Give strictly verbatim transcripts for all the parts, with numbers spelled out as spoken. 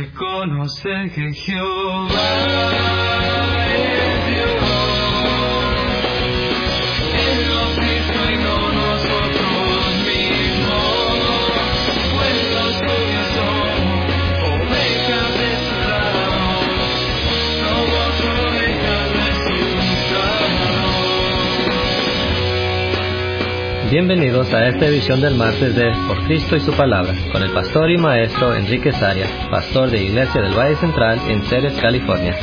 Reconocer que Jehová es Dios. Él nos hizo y no nosotros mismos, pues nosotros somos ovejas de su prado, somos ovejas de su prado. Bienvenidos a esta edición del martes de Por Cristo y su Palabra, con el pastor y maestro Enrique Saria, pastor de Iglesia del Valle Central en Ceres, California.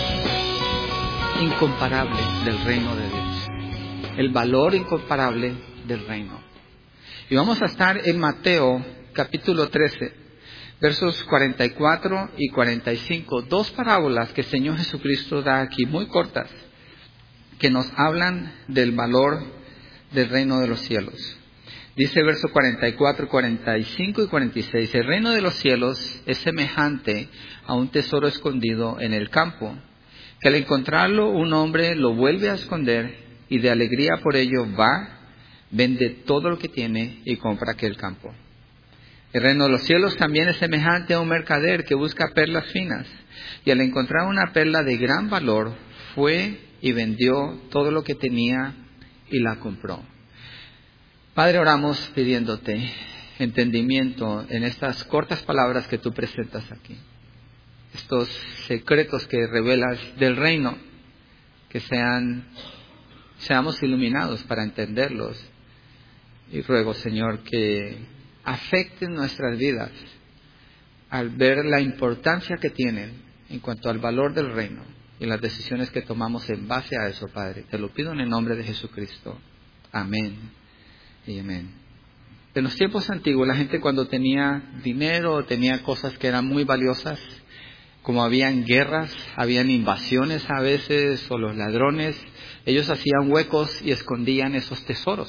Incomparable del reino de Dios, el valor incomparable del reino. Y vamos a estar en Mateo capítulo trece, versos cuarenta y cuatro y cuarenta y cinco, dos parábolas que el Señor Jesucristo da aquí, muy cortas, que nos hablan del valor del reino de los cielos. Dice verso cuarenta y cuatro, cuarenta y cinco y cuarenta y seis: el reino de los cielos es semejante a un tesoro escondido en el campo, que al encontrarlo un hombre lo vuelve a esconder y de alegría por ello va, vende todo lo que tiene y compra aquel campo. El reino de los cielos también es semejante a un mercader que busca perlas finas, y al encontrar una perla de gran valor fue y vendió todo lo que tenía y la compró. Padre, oramos pidiéndote entendimiento en estas cortas palabras que tú presentas aquí, estos secretos que revelas del reino, que sean, seamos iluminados para entenderlos. Y ruego, Señor, que afecten nuestras vidas al ver la importancia que tienen en cuanto al valor del reino y las decisiones que tomamos en base a eso, Padre. Te lo pido en el nombre de Jesucristo. Amén y amén. En los tiempos antiguos, la gente cuando tenía dinero, tenía cosas que eran muy valiosas, como habían guerras, habían invasiones a veces, o los ladrones, ellos hacían huecos y escondían esos tesoros.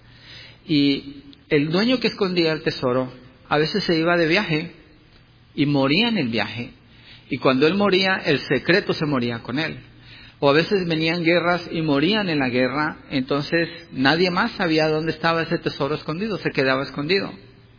Y el dueño que escondía el tesoro, a veces se iba de viaje y moría en el viaje. Y cuando él moría, el secreto se moría con él. O a veces venían guerras y morían en la guerra, entonces nadie más sabía dónde estaba ese tesoro escondido, se quedaba escondido.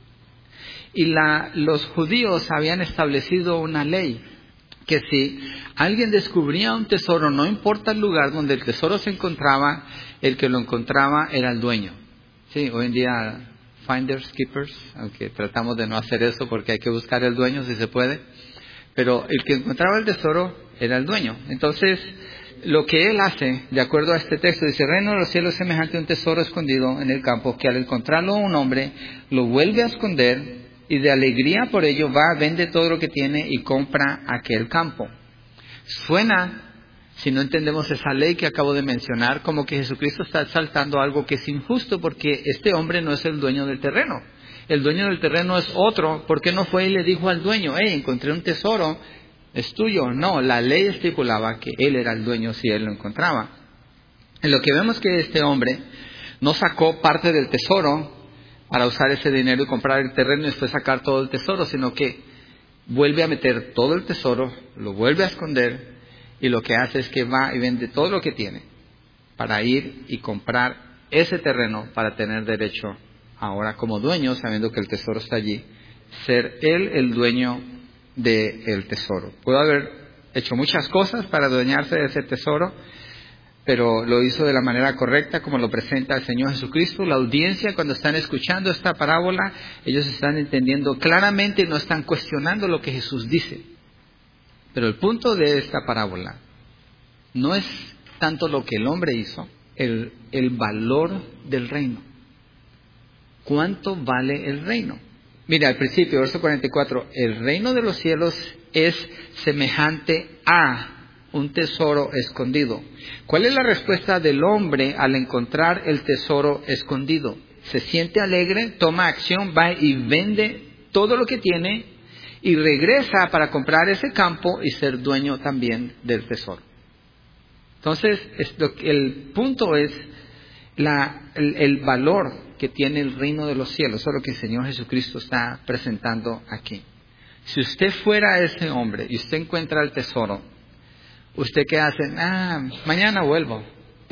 Y la, los judíos habían establecido una ley, que si alguien descubría un tesoro, no importa el lugar donde el tesoro se encontraba, el que lo encontraba era el dueño. Sí, hoy en día, finders, keepers, aunque tratamos de no hacer eso porque hay que buscar el dueño si se puede. Pero el que encontraba el tesoro era el dueño. Entonces, lo que él hace, de acuerdo a este texto, dice: el reino de los cielos es semejante a un tesoro escondido en el campo, que al encontrarlo un hombre, lo vuelve a esconder, y de alegría por ello va, vende todo lo que tiene y compra aquel campo. Suena, si no entendemos esa ley que acabo de mencionar, como que Jesucristo está exaltando algo que es injusto, porque este hombre no es el dueño del terreno. El dueño del terreno es otro. ¿Por qué no fue y le dijo al dueño: hey, encontré un tesoro, es tuyo? No, la ley estipulaba que él era el dueño si él lo encontraba. En lo que vemos que este hombre no sacó parte del tesoro para usar ese dinero y comprar el terreno y después sacar todo el tesoro, sino que vuelve a meter todo el tesoro, lo vuelve a esconder, y lo que hace es que va y vende todo lo que tiene para ir y comprar ese terreno para tener derecho ahora como dueño, sabiendo que el tesoro está allí, ser él el dueño del tesoro. Pudo haber hecho muchas cosas para adueñarse de ese tesoro, pero lo hizo de la manera correcta, como lo presenta el Señor Jesucristo. La audiencia, cuando están escuchando esta parábola, ellos están entendiendo claramente y no están cuestionando lo que Jesús dice. Pero el punto de esta parábola no es tanto lo que el hombre hizo, el, el valor del reino. ¿Cuánto vale el reino? Mira, al principio, verso cuarenta y cuatro, el reino de los cielos es semejante a un tesoro escondido. ¿Cuál es la respuesta del hombre al encontrar el tesoro escondido? Se siente alegre, toma acción, va y vende todo lo que tiene y regresa para comprar ese campo y ser dueño también del tesoro. Entonces, esto, el punto es la, el, el valor que tiene el reino de los cielos. Eso es lo que el Señor Jesucristo está presentando aquí. Si usted fuera ese hombre y usted encuentra el tesoro, ¿usted qué hace? Ah, mañana vuelvo.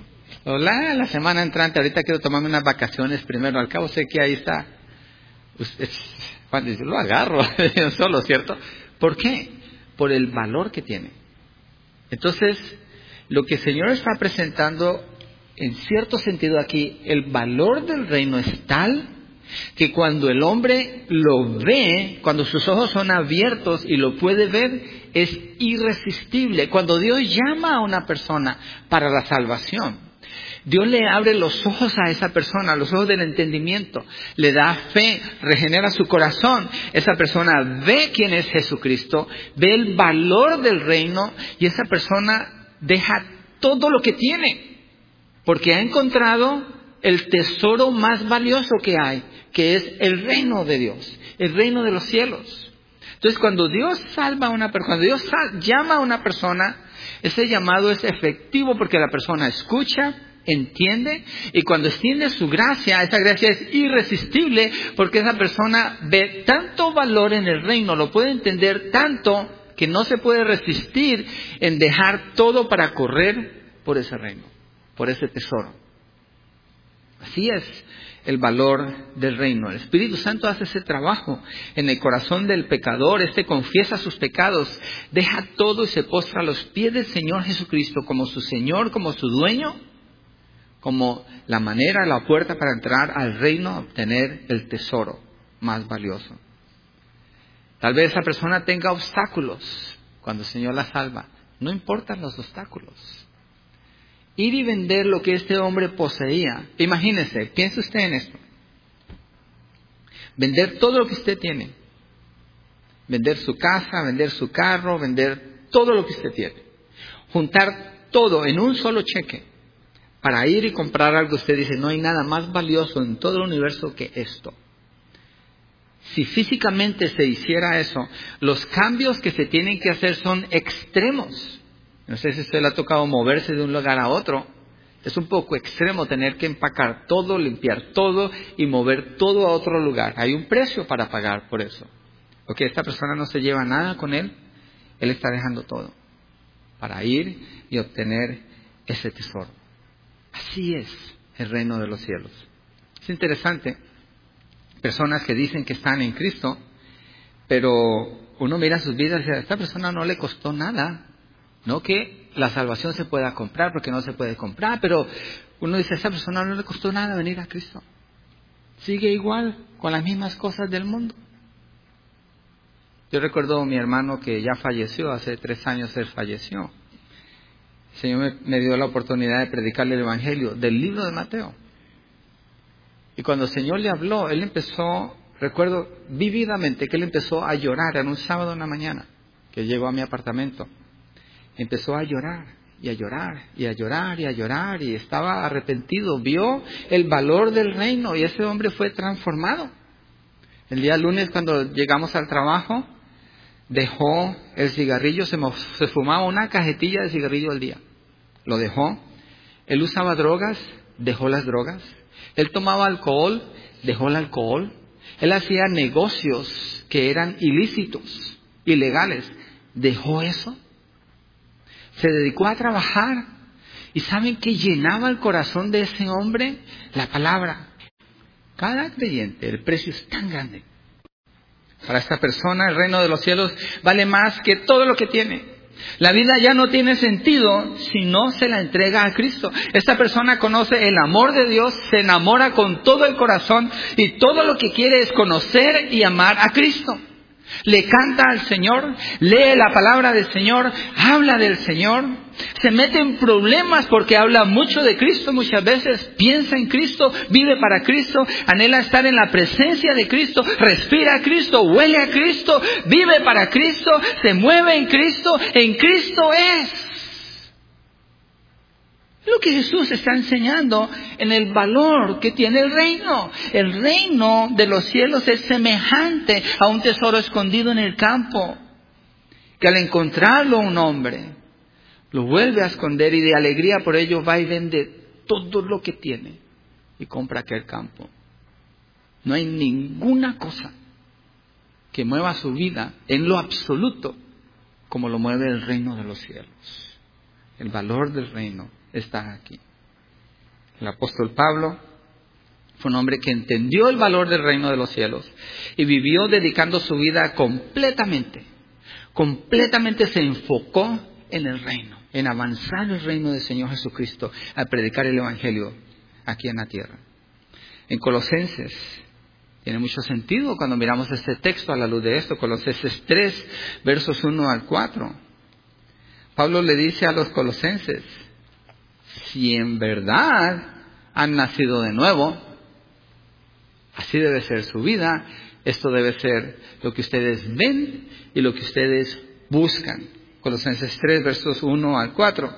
O la, la semana entrante, ahorita quiero tomarme unas vacaciones primero. Al cabo sé que ahí está. Usted, cuando dice, lo agarro, solo, ¿cierto? ¿Por qué? Por el valor que tiene. Entonces, lo que el Señor está presentando, en cierto sentido aquí, el valor del reino es tal que cuando el hombre lo ve, cuando sus ojos son abiertos y lo puede ver, es irresistible. Cuando Dios llama a una persona para la salvación, Dios le abre los ojos a esa persona, los ojos del entendimiento, le da fe, regenera su corazón. Esa persona ve quién es Jesucristo, ve el valor del reino y esa persona deja todo lo que tiene, porque ha encontrado el tesoro más valioso que hay, que es el reino de Dios, el reino de los cielos. Entonces, cuando Dios salva a una persona, cuando Dios sal, llama a una persona, ese llamado es efectivo porque la persona escucha, entiende, y cuando extiende su gracia, esa gracia es irresistible porque esa persona ve tanto valor en el reino, lo puede entender tanto que no se puede resistir en dejar todo para correr por ese reino, por ese tesoro. Así es el valor del reino. El Espíritu Santo hace ese trabajo en el corazón del pecador. Este confiesa sus pecados, deja todo y se postra a los pies del Señor Jesucristo como su Señor, como su dueño, como la manera, la puerta para entrar al reino, a obtener el tesoro más valioso. Tal vez esa persona tenga obstáculos cuando el Señor la salva. No importan los obstáculos. Ir y vender lo que este hombre poseía. Imagínese, piense usted en esto. Vender todo lo que usted tiene. Vender su casa, vender su carro, vender todo lo que usted tiene. Juntar todo en un solo cheque para ir y comprar algo. Usted dice, no hay nada más valioso en todo el universo que esto. Si físicamente se hiciera eso, los cambios que se tienen que hacer son extremos. No sé si a usted le ha tocado moverse de un lugar a otro. Es un poco extremo tener que empacar todo, limpiar todo y mover todo a otro lugar. Hay un precio para pagar por eso. Porque esta persona no se lleva nada con él. Él está dejando todo para ir y obtener ese tesoro. Así es el reino de los cielos. Es interesante. Personas que dicen que están en Cristo, pero uno mira sus vidas y dice, a esta persona no le costó nada. No que la salvación se pueda comprar, porque no se puede comprar, pero uno dice, a esa persona no le costó nada venir a Cristo. Sigue igual, con las mismas cosas del mundo. Yo recuerdo a mi hermano que ya falleció, hace tres años él falleció. El Señor me, me dio la oportunidad de predicarle el Evangelio del libro de Mateo. Y cuando el Señor le habló, él empezó, recuerdo vívidamente que él empezó a llorar en un sábado en la mañana, que llegó a mi apartamento. Empezó a llorar y a llorar y a llorar y a llorar y estaba arrepentido. Vio el valor del reino y ese hombre fue transformado. El día lunes cuando llegamos al trabajo, dejó el cigarrillo, se, se fumaba una cajetilla de cigarrillo al día. Lo dejó. Él usaba drogas, dejó las drogas. Él tomaba alcohol, dejó el alcohol. Él hacía negocios que eran ilícitos, ilegales. Dejó eso. Se dedicó a trabajar. ¿Y saben qué llenaba el corazón de ese hombre? La palabra. Cada creyente, el precio es tan grande. Para esta persona, el reino de los cielos vale más que todo lo que tiene. La vida ya no tiene sentido si no se la entrega a Cristo. Esta persona conoce el amor de Dios, se enamora con todo el corazón y todo lo que quiere es conocer y amar a Cristo. Le canta al Señor, lee la palabra del Señor, habla del Señor, se mete en problemas porque habla mucho de Cristo muchas veces, piensa en Cristo, vive para Cristo, anhela estar en la presencia de Cristo, respira a Cristo, huele a Cristo, vive para Cristo, se mueve en Cristo, en Cristo es. Lo que Jesús está enseñando en el valor que tiene el reino. El reino de los cielos es semejante a un tesoro escondido en el campo, que al encontrarlo un hombre, lo vuelve a esconder y de alegría por ello va y vende todo lo que tiene y compra aquel campo. No hay ninguna cosa que mueva su vida en lo absoluto como lo mueve el reino de los cielos. El valor del reino está aquí. El apóstol Pablo fue un hombre que entendió el valor del reino de los cielos y vivió dedicando su vida completamente completamente se enfocó en el reino, en avanzar el reino del Señor Jesucristo, al predicar el Evangelio aquí en la tierra. En Colosenses, tiene mucho sentido cuando miramos este texto a la luz de esto, Colosenses tres, versos uno al cuatro. Pablo le dice a los colosenses, si en verdad han nacido de nuevo, así debe ser su vida, esto debe ser lo que ustedes ven y lo que ustedes buscan. Colosenses tres, versos uno al cuatro.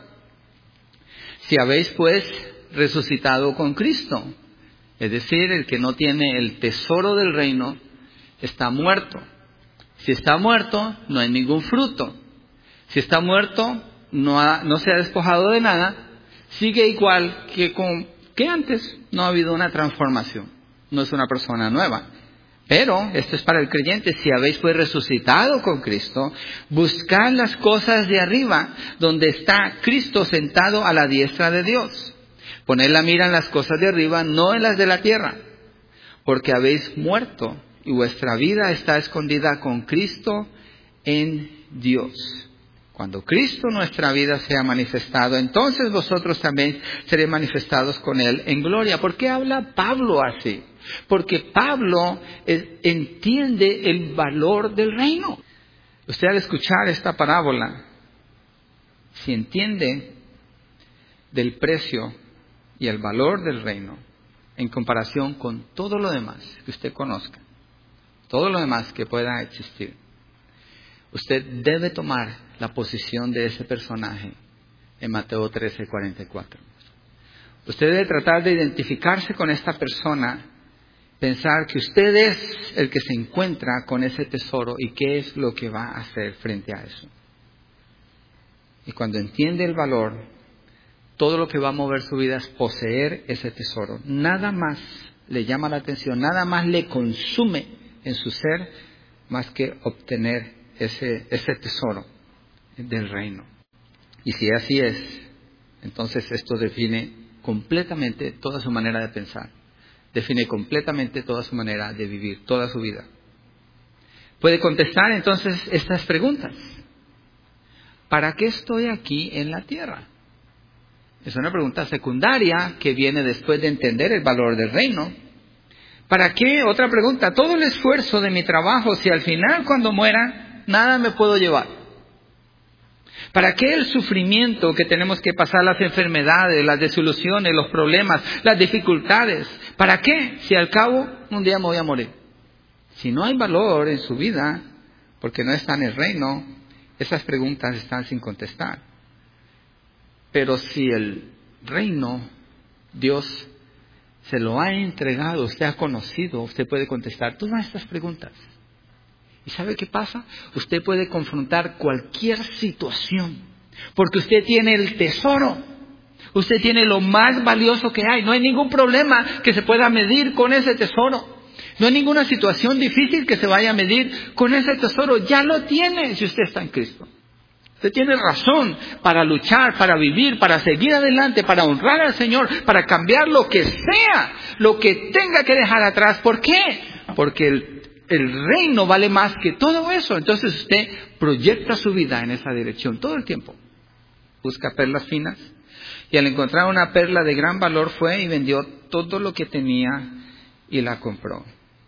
Si habéis pues resucitado con Cristo, es decir, el que no tiene el tesoro del reino está muerto. Si está muerto, no hay ningún fruto. Si está muerto, no, ha, no se ha despojado de nada, sigue igual que, con, que antes. No ha habido una transformación. No es una persona nueva. Pero, esto es para el creyente, si habéis pues resucitado con Cristo, buscad las cosas de arriba, donde está Cristo sentado a la diestra de Dios. Poned la mira en las cosas de arriba, no en las de la tierra, porque habéis muerto y vuestra vida está escondida con Cristo en Dios. Cuando Cristo nuestra vida sea manifestado, entonces vosotros también seréis manifestados con Él en gloria. ¿Por qué habla Pablo así? Porque Pablo eh, entiende el valor del reino. Usted al escuchar esta parábola, si entiende del precio y el valor del reino en comparación con todo lo demás que usted conozca, todo lo demás que pueda existir, usted debe tomar la posición de ese personaje en Mateo trece, cuarenta y cuatro. Usted debe tratar de identificarse con esta persona, pensar que usted es el que se encuentra con ese tesoro y qué es lo que va a hacer frente a eso. Y cuando entiende el valor, todo lo que va a mover su vida es poseer ese tesoro. Nada más le llama la atención, nada más le consume en su ser más que obtener ese, ese tesoro del reino. Y si así es, entonces esto define completamente toda su manera de pensar. Define completamente toda su manera de vivir, toda su vida. Puede contestar entonces estas preguntas. ¿Para qué estoy aquí en la tierra? Es una pregunta secundaria que viene después de entender el valor del reino. ¿Para qué? Otra pregunta. Todo el esfuerzo de mi trabajo, si al final cuando muera, nada me puedo llevar. ¿Para qué el sufrimiento que tenemos que pasar, las enfermedades, las desilusiones, los problemas, las dificultades? ¿Para qué? Si al cabo un día me voy a morir. Si no hay valor en su vida, porque no está en el reino, esas preguntas están sin contestar. Pero si el reino, Dios se lo ha entregado, usted ha conocido, usted puede contestar todas estas preguntas. ¿Y sabe qué pasa? Usted puede confrontar cualquier situación, porque usted tiene el tesoro. Usted tiene lo más valioso que hay. No hay ningún problema que se pueda medir con ese tesoro. No hay ninguna situación difícil que se vaya a medir con ese tesoro. Ya lo tiene si usted está en Cristo. Usted tiene razón para luchar, para vivir, para seguir adelante, para honrar al Señor, para cambiar lo que sea, lo que tenga que dejar atrás. ¿Por qué? Porque el, el reino vale más que todo eso. Entonces usted proyecta su vida en esa dirección todo el tiempo. Busca perlas finas. Y al encontrar una perla de gran valor fue y vendió todo lo que tenía y la compró.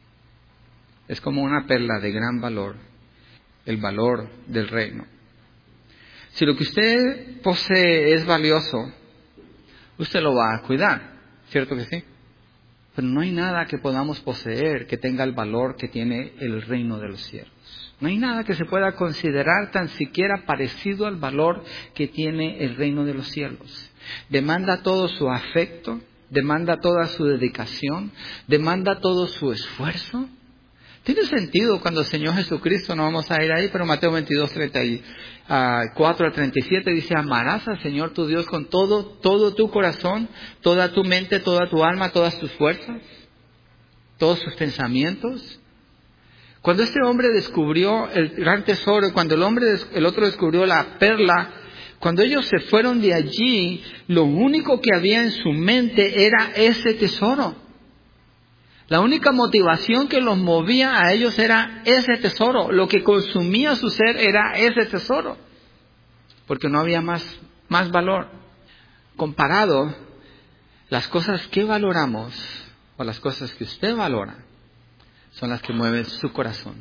Es como una perla de gran valor, el valor del reino. Si lo que usted posee es valioso, usted lo va a cuidar, ¿cierto que sí? Pero no hay nada que podamos poseer que tenga el valor que tiene el reino de los cielos. No hay nada que se pueda considerar tan siquiera parecido al valor que tiene el reino de los cielos. Demanda todo su afecto, demanda toda su dedicación, demanda todo su esfuerzo. Tiene sentido cuando el Señor Jesucristo, no vamos a ir ahí, pero Mateo veintidós, treinta y cuatro a treinta y siete dice: amarás al Señor tu Dios con todo, todo tu corazón, toda tu mente, toda tu alma, todas tus fuerzas, todos tus pensamientos. Cuando este hombre descubrió el gran tesoro, cuando el hombre, el otro descubrió la perla, cuando ellos se fueron de allí, lo único que había en su mente era ese tesoro. La única motivación que los movía a ellos era ese tesoro. Lo que consumía su ser era ese tesoro. Porque no había más, más valor. Comparado, las cosas que valoramos o las cosas que usted valora son las que mueven su corazón.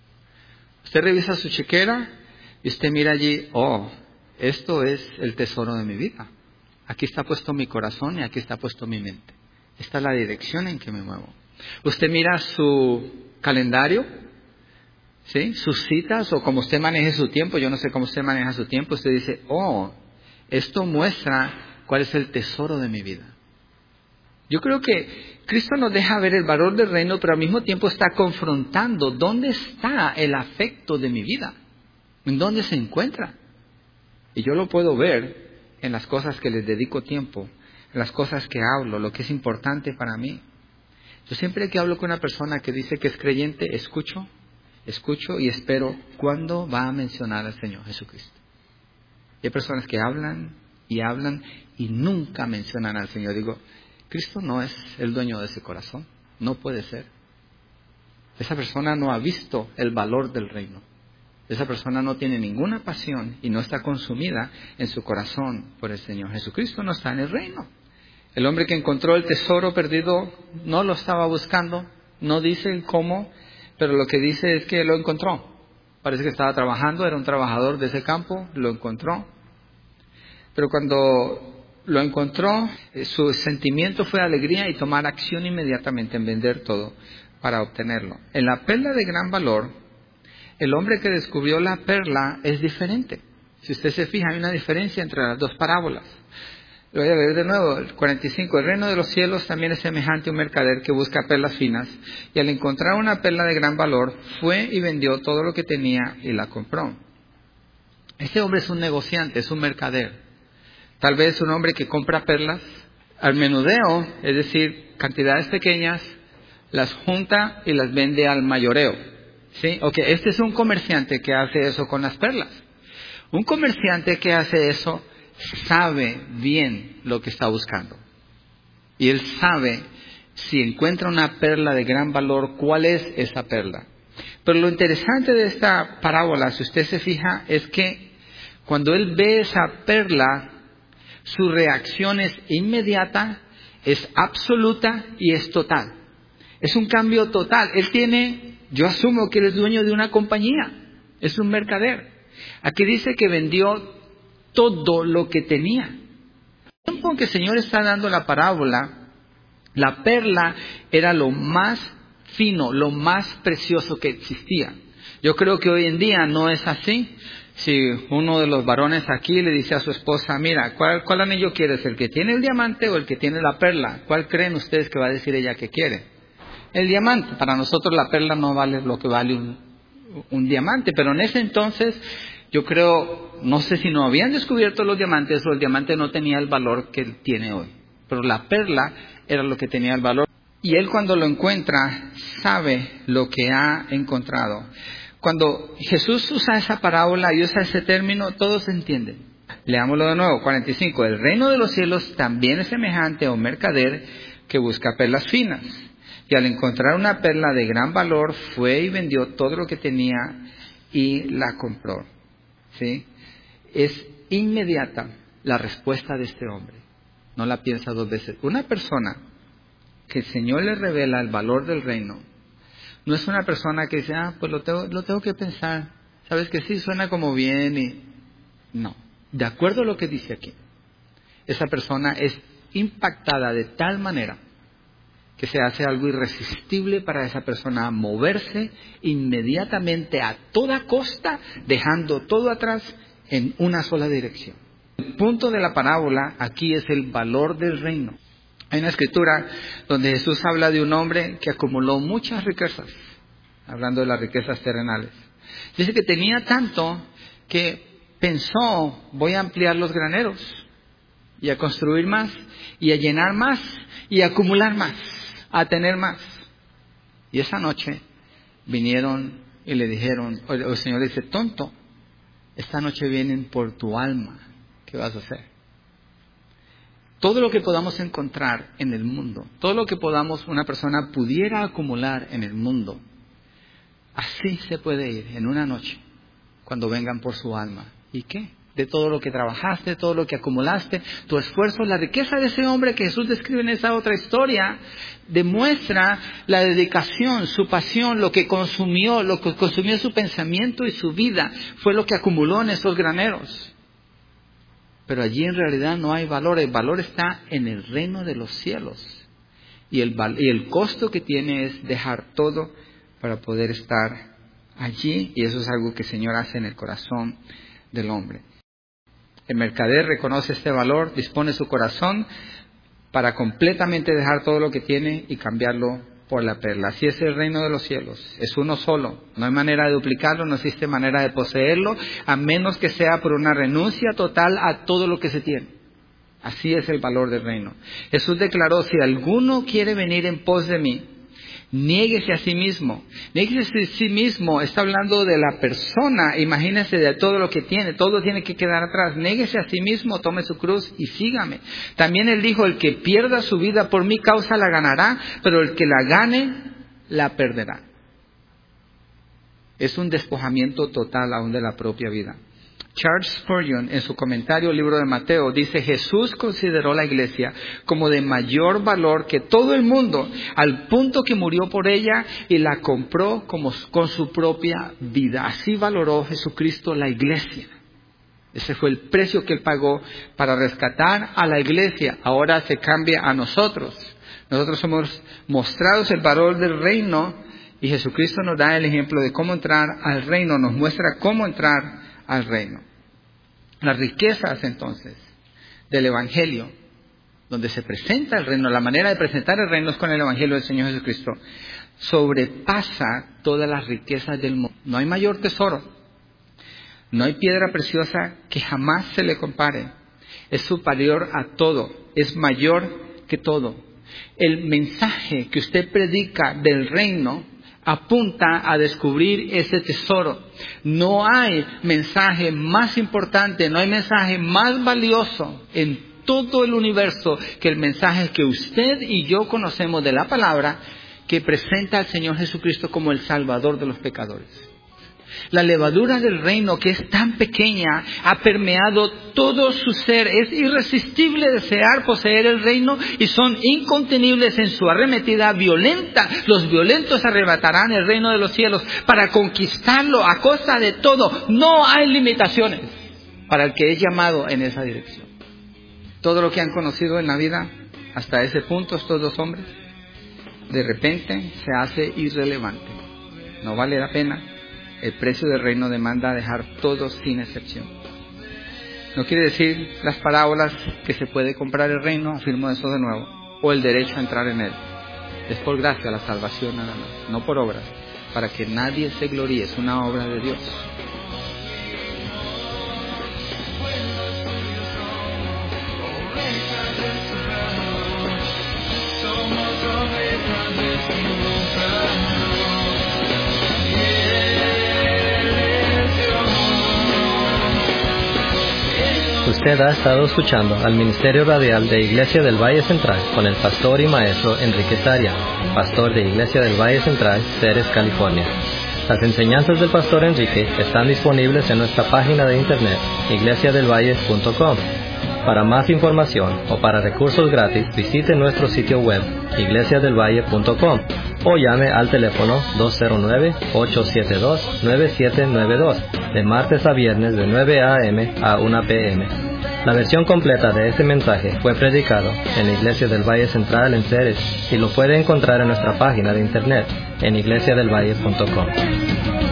Usted revisa su chequera y usted mira allí, oh, esto es el tesoro de mi vida. Aquí está puesto mi corazón y aquí está puesto mi mente. Esta es la dirección en que me muevo. Usted mira su calendario, ¿sí? Sus citas o como usted maneje su tiempo. Yo no sé cómo usted maneja su tiempo. Usted dice, oh, esto muestra cuál es el tesoro de mi vida. Yo creo que Cristo nos deja ver el valor del reino, pero al mismo tiempo está confrontando dónde está el afecto de mi vida, en dónde se encuentra. Y yo lo puedo ver en las cosas que les dedico tiempo, en las cosas que hablo, lo que es importante para mí. Yo siempre que hablo con una persona que dice que es creyente, escucho, escucho y espero cuándo va a mencionar al Señor Jesucristo. Y hay personas que hablan y hablan y nunca mencionan al Señor. Digo, Cristo no es el dueño de ese corazón, no puede ser. Esa persona no ha visto el valor del reino. Esa persona no tiene ninguna pasión y no está consumida en su corazón por el Señor. Jesucristo no está en el reino. El hombre que encontró el tesoro perdido no lo estaba buscando, no dice cómo, pero lo que dice es que lo encontró. Parece que estaba trabajando, era un trabajador de ese campo, lo encontró. Pero cuando lo encontró, su sentimiento fue alegría y tomar acción inmediatamente en vender todo para obtenerlo. En la perla de gran valor, el hombre que descubrió la perla es diferente. Si usted se fija, hay una diferencia entre las dos parábolas. Lo voy a leer de nuevo, el cuarenta y cinco. El reino de los cielos también es semejante a un mercader que busca perlas finas, y al encontrar una perla de gran valor, fue y vendió todo lo que tenía y la compró. Este hombre es un negociante, es un mercader. Tal vez un hombre que compra perlas al menudeo, es decir, cantidades pequeñas, las junta y las vende al mayoreo. ¿Sí? Okay, este es un comerciante que hace eso con las perlas. Un comerciante que hace eso sabe bien lo que está buscando. Y él sabe, si encuentra una perla de gran valor, cuál es esa perla. Pero lo interesante de esta parábola, si usted se fija, es que cuando él ve esa perla, su reacción es inmediata, es absoluta y es total. Es un cambio total. Él tiene, yo asumo que él es dueño de una compañía, es un mercader. Aquí dice que vendió todo lo que tenía. El tiempo en que el Señor está dando la parábola, la perla era lo más fino, lo más precioso que existía. Yo creo que hoy en día no es así. Si uno de los varones aquí le dice a su esposa, mira, ¿cuál, cuál anillo quieres? ¿El que tiene el diamante o el que tiene la perla? ¿Cuál creen ustedes que va a decir ella que quiere? El diamante. Para nosotros la perla no vale lo que vale un, un diamante, pero en ese entonces yo creo, no sé si no habían descubierto los diamantes o el diamante no tenía el valor que tiene hoy, pero la perla era lo que tenía el valor. Y él cuando lo encuentra sabe lo que ha encontrado. Cuando Jesús usa esa parábola y usa ese término, todos entienden. Leámoslo de nuevo, cuarenta y cinco. El reino de los cielos también es semejante a un mercader que busca perlas finas. Y al encontrar una perla de gran valor, fue y vendió todo lo que tenía y la compró. ¿Sí? Es inmediata la respuesta de este hombre. No la piensa dos veces. Una persona que el Señor le revela el valor del reino, no es una persona que dice, ah, pues lo tengo, lo tengo que pensar. Sabes que sí, suena como bien y... No. De acuerdo a lo que dice aquí, esa persona es impactada de tal manera que se hace algo irresistible para esa persona moverse inmediatamente a toda costa, dejando todo atrás en una sola dirección. El punto de la parábola aquí es el valor del reino. Hay una escritura donde Jesús habla de un hombre que acumuló muchas riquezas, hablando de las riquezas terrenales. Dice que tenía tanto que pensó, voy a ampliar los graneros y a construir más y a llenar más y a acumular más, a tener más. Y esa noche vinieron y le dijeron, el Señor le dice, tonto, esta noche vienen por tu alma, ¿qué vas a hacer? todo lo que podamos encontrar en el mundo, todo lo que podamos, una persona pudiera acumular en el mundo, así se puede ir en una noche cuando vengan por su alma. ¿Y qué? De todo lo que trabajaste, todo lo que acumulaste, tu esfuerzo, la riqueza de ese hombre que Jesús describe en esa otra historia, demuestra la dedicación, su pasión, lo que consumió, lo que consumió su pensamiento y su vida, fue lo que acumuló en esos graneros. Pero allí en realidad no hay valor, el valor está en el reino de los cielos. Y el, y el costo que tiene es dejar todo para poder estar allí, y eso es algo que el Señor hace en el corazón del hombre. El mercader reconoce este valor, dispone su corazón para completamente dejar todo lo que tiene y cambiarlo por la perla. Así es el reino de los cielos, es uno solo, no hay manera de duplicarlo, no existe manera de poseerlo, a menos que sea por una renuncia total a todo lo que se tiene. Así es el valor del reino. Jesús declaró, si alguno quiere venir en pos de mí, niéguese a sí mismo. Niéguese a sí mismo, está hablando de la persona, imagínese de todo lo que tiene, todo tiene que quedar atrás. Niéguese a sí mismo, tome su cruz y sígame. También él dijo, el que pierda su vida por mi causa la ganará, pero el que la gane, la perderá. Es un despojamiento total aún de la propia vida. Charles Spurgeon, en su comentario al libro de Mateo, dice, Jesús consideró la iglesia como de mayor valor que todo el mundo, al punto que murió por ella y la compró como, con su propia vida. Así valoró Jesucristo la iglesia. Ese fue el precio que Él pagó para rescatar a la iglesia. Ahora se cambia a nosotros. Nosotros somos mostrados el valor del reino y Jesucristo nos da el ejemplo de cómo entrar al reino, nos muestra cómo entrar al reino. Las riquezas entonces del Evangelio, donde se presenta el reino, la manera de presentar el reino es con el Evangelio del Señor Jesucristo, sobrepasa todas las riquezas del mundo. No hay mayor tesoro, no hay piedra preciosa que jamás se le compare. Es superior a todo, es mayor que todo. El mensaje que usted predica del reino apunta a descubrir ese tesoro. No hay mensaje más importante, no hay mensaje más valioso en todo el universo que el mensaje que usted y yo conocemos de la palabra, que presenta al Señor Jesucristo como el Salvador de los pecadores. La levadura del reino, que es tan pequeña, ha permeado todo su ser. Es irresistible desear poseer el reino y son incontenibles en su arremetida violenta. Los violentos arrebatarán el reino de los cielos para conquistarlo a costa de todo. No hay limitaciones para el que es llamado en esa dirección. Todo lo que han conocido en la vida hasta ese punto, estos dos hombres, de repente se hace irrelevante. No vale la pena. El precio del reino demanda dejar todo sin excepción. No quiere decir las parábolas que se puede comprar el reino, afirmo eso de nuevo, o el derecho a entrar en él. Es por gracia la salvación nada más, no por obras, para que nadie se gloríe, es una obra de Dios. Usted ha estado escuchando al Ministerio Radial de Iglesia del Valle Central con el pastor y maestro Enrique Saria, pastor de Iglesia del Valle Central, Ceres, California. Las enseñanzas del pastor Enrique están disponibles en nuestra página de internet, iglesia del valle punto com. Para más información o para recursos gratis, visite nuestro sitio web, iglesia del valle punto com, o llame al teléfono dos cero nueve, ocho siete dos, nueve siete nueve dos, de martes a viernes de nueve a eme a una pe eme. La versión completa de este mensaje fue predicado en la Iglesia del Valle Central en Ceres y lo puede encontrar en nuestra página de internet en iglesia del valle punto com.